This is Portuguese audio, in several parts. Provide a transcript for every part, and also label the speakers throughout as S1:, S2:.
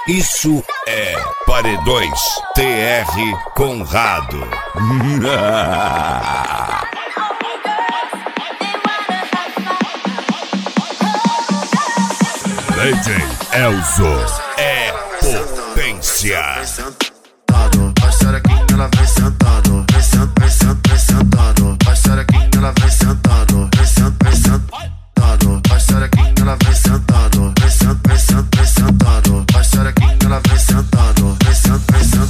S1: Isso é Paredões TR Conrado. DJ Elzo é potência.
S2: Vai xerequinha, ela vem sentando. Vem sentando. Vai xerequinha, ela vem sentando. Vem sentando. Vai xerequinha, ela vem sentando. Vem sentando. Vai xerequinha, ela vem sentando. Vem sentando.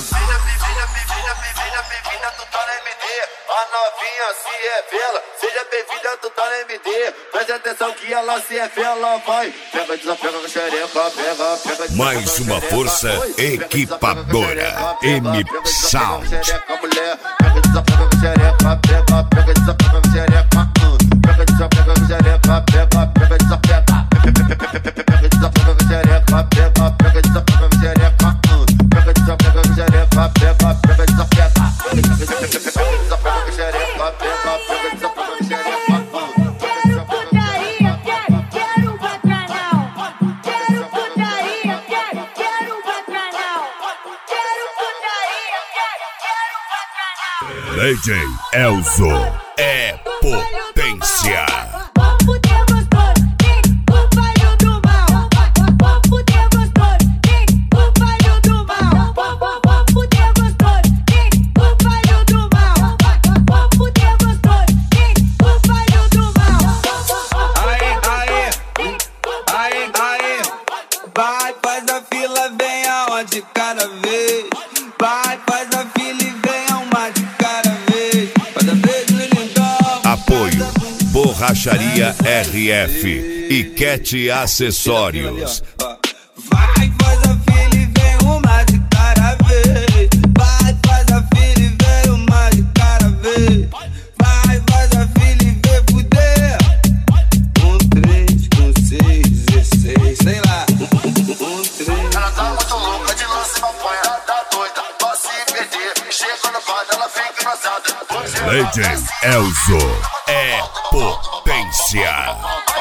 S2: Bem-vinda, tu tá na MD. A novinha se revela. Seja bem-vinda, tu tá na MD. Preste atenção que ela se revela, vai. Pega, desapega com xereca, pega.
S1: Mais uma força equipadora. M Sound.
S2: Pega, desapega com xereca, pega, desapega com xereca. Pega, desapega com xereca, pega, desapega. Pega, desapega com xereca, pega, desapega com xereca. Pega, desapega com xereca, pega, desapega.
S1: DJ Elzo é potência.
S3: Vai, faz a fila, vem aonde cada vez. Vai, faz a fila e vem uma de cada vez. Cada vez no lindão.
S1: Apoio Borracharia RF e Cat Acessórios.
S3: Vai, faz a fila e vem uma de cada vez. Vai, faz a fila e vem uma de cada vez. Vai, faz a fila e vem fuder. 3, 6, 16, sei lá.
S2: Ela tá muito louca de lance maconha, ela tá doida, pode se perder. Chega no bar, ela fica engraçada.
S1: DJ Elzo é potência.